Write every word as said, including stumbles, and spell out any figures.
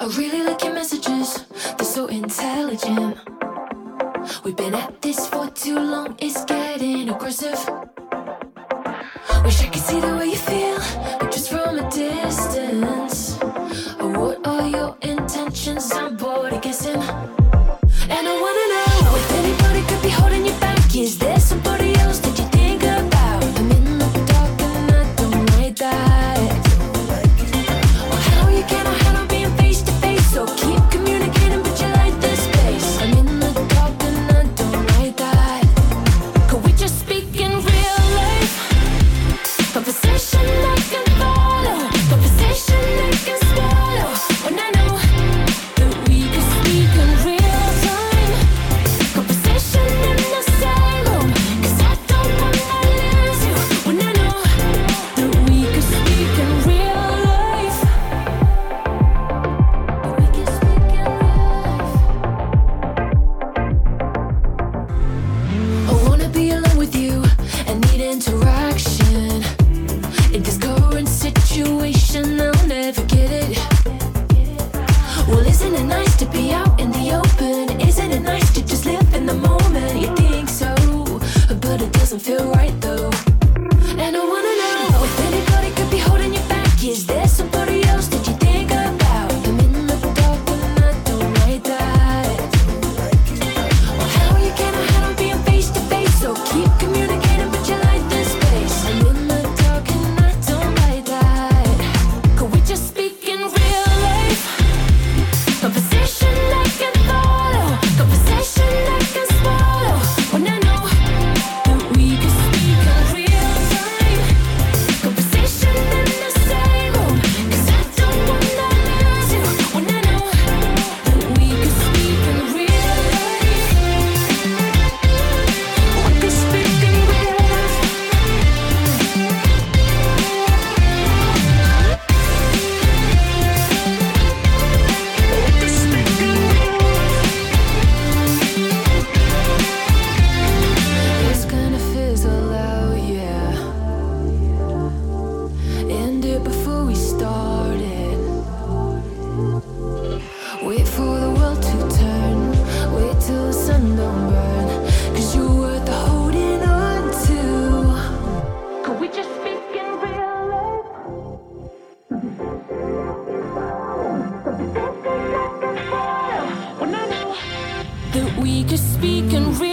I really like your messages, they're so intelligent. We've been at this for too long, it's getting aggressive. Wish I could see the way you feel, but just from a distance. Oh, what are your intentions? I'm bored of guessing. And I wanna know if anybody could be holding you back. Is there somebody else that you think about? I'm in the dark and I don't like that. Or how you get on hand on being face to face. So keep communicating, but you like this space. I'm in the dark and I don't like that. Could we just speak in real life? Conversation I can follow, conversation I can swallow. When I know that we could speak in real time, conversation in the same room. 'Cause I don't wanna lose you. When I know that we could speak in real life, that we can speak in real life. I wanna be alone with you and need interaction. In this current situation, I'll never get it. Well, isn't it nice to be out in the open? Isn't it nice to just live in the moment? You think so, but it doesn't feel right though. And I wanna know if anybody could be holding you back. Is there somebody else that you think about? I'm in the dark and I don't like that. Or how you get on hand on being face to face. So keep communicating, but you like this space. I'm in the dark and I don't like that. Could we just speak in real life? Conversation I can follow, conversation I can swallow. When I know that we can speak in real time, conversation in the same room. 'Cause I don't wanna lose you. When I know that we can speak in real life, we can speak in real life. It's gonna fizzle out, yeah. End it before we start it. Wait for the world to turn. Wait till the sun don't burn. 'Cause you're worth the holding on to. Could we just speak in real life? When I know that we could speak in real